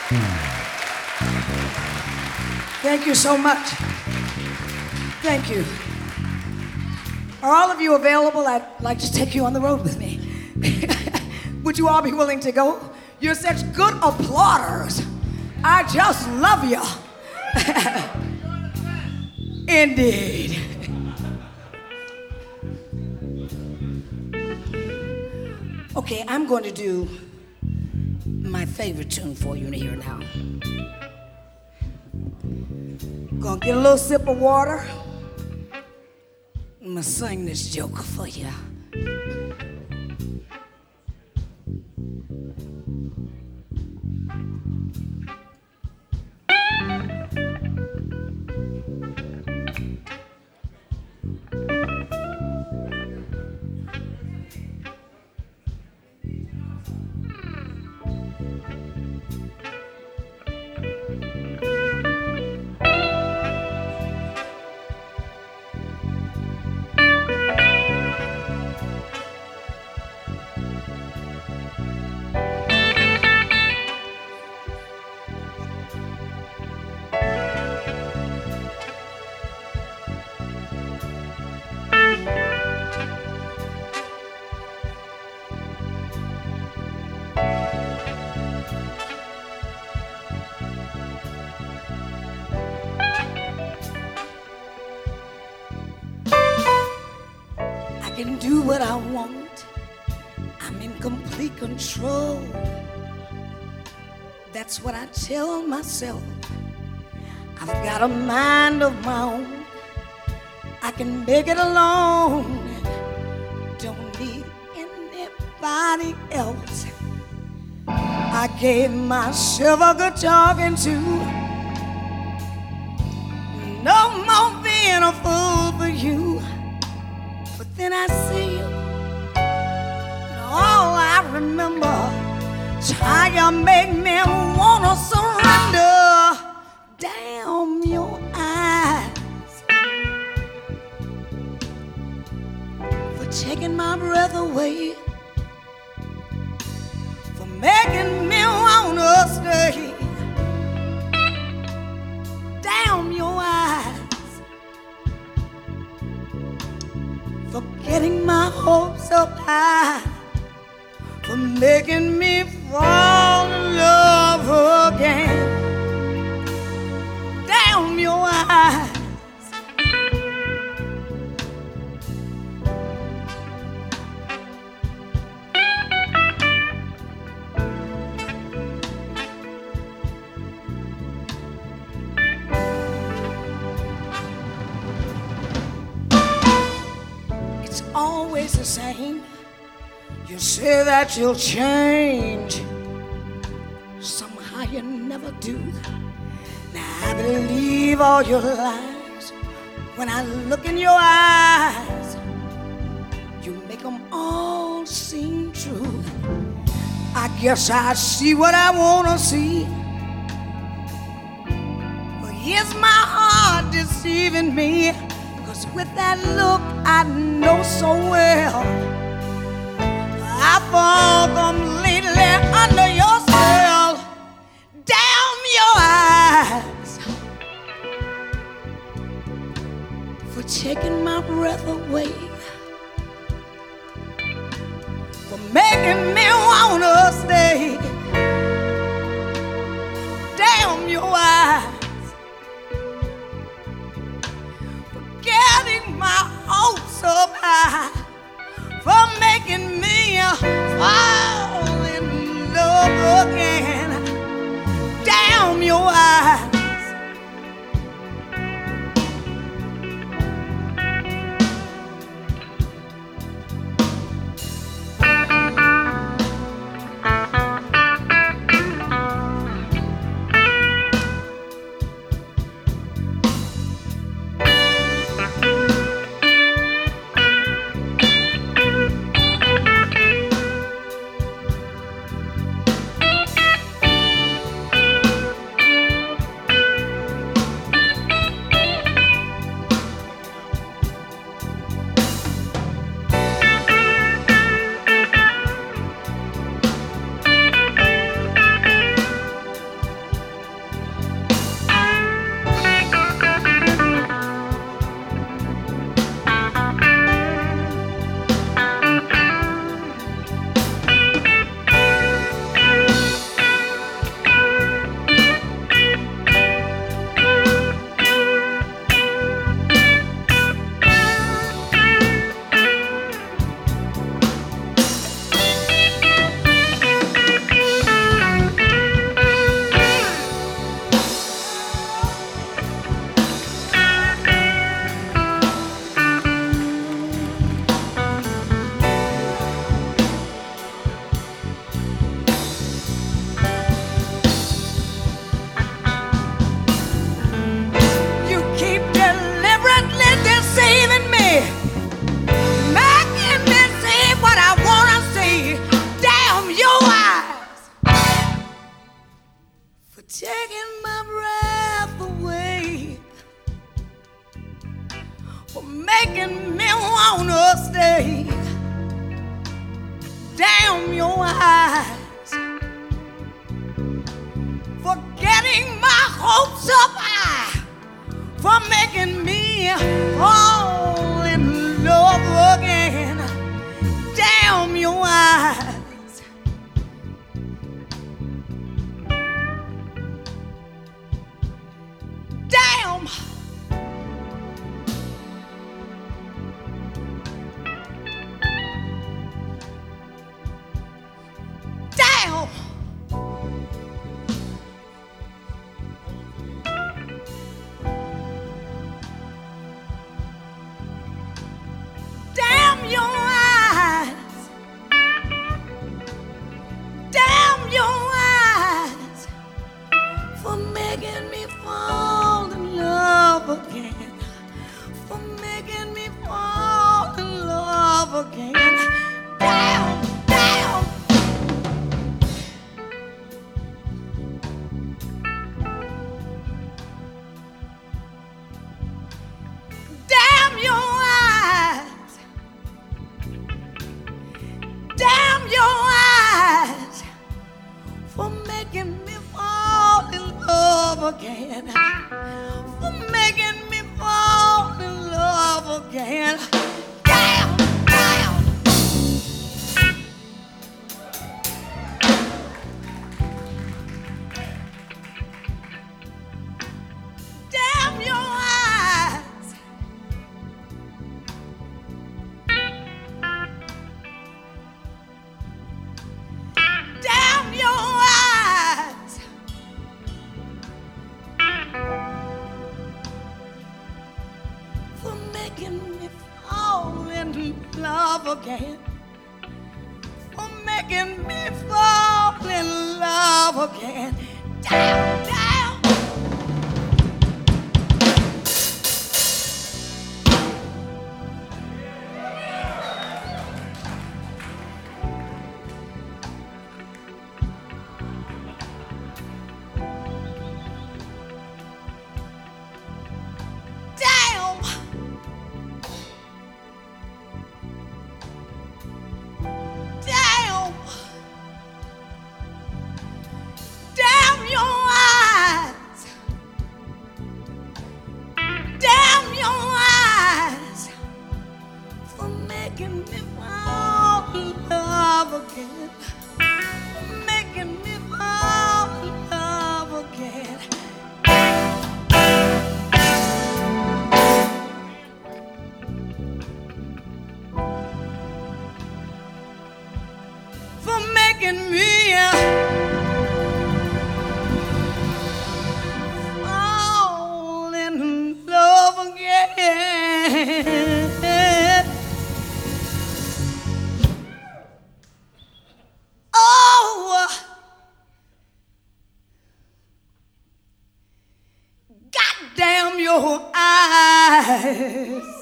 Thank you so much. Thank you. Are all of you available? I'd like to take you on the road with me. Would you all be willing to go? You're such good applauders. I just love you. Indeed. Okay, I'm going to do my favorite tune for you here now. Gonna get a little sip of water. I'm gonna sing this joke for you. I can do what I want. I'm in complete control. That's what I tell myself. I've got a mind of my own. I can make it alone. Don't need anybody else. I gave myself a good talking to. No more being a fool for you. But then I see you, and all I remember is how you make me wanna surrender. Damn your eyes for taking my breath away, for making me wanna stay. Damn your eyes for getting my hopes up high, for making me fall in love again. Damn your eyes. It's always the same. You say that you'll change, somehow you never do. Now I believe all your lies. When I look in your eyes, you make them all seem true. I guess I see what I wanna see. But is my heart deceiving me? 'Cause with that look I know so well, I fall completely under your spell. Damn your eyes for taking my breath away, for making me wanna stay. Damn your eyes for getting my hopes up high, for making me fall in love again. Damn your eyes. taking my breath away, for making me wanna stay. Damn your eyes, for getting my hopes up high, for making me fall in love again. Damn your eyes. Damn. Damn. Damn your eyes. Damn your eyes, for making me fall in love again, for making me fall in love again. Damn, damn. Damn your eyes. Damn your eyes, for making me fall in love again, for making me fall in love again. Damn, damn. Damn your eyes. Damn your eyes, for making me fall in love again, for making me fall in love again. Damn, damn. Damn. Damn. Damn your eyes. Damn your eyes, for making me fall in love again, for making me fall in love again. For making me fall in love again. Oh, goddamn your eyes.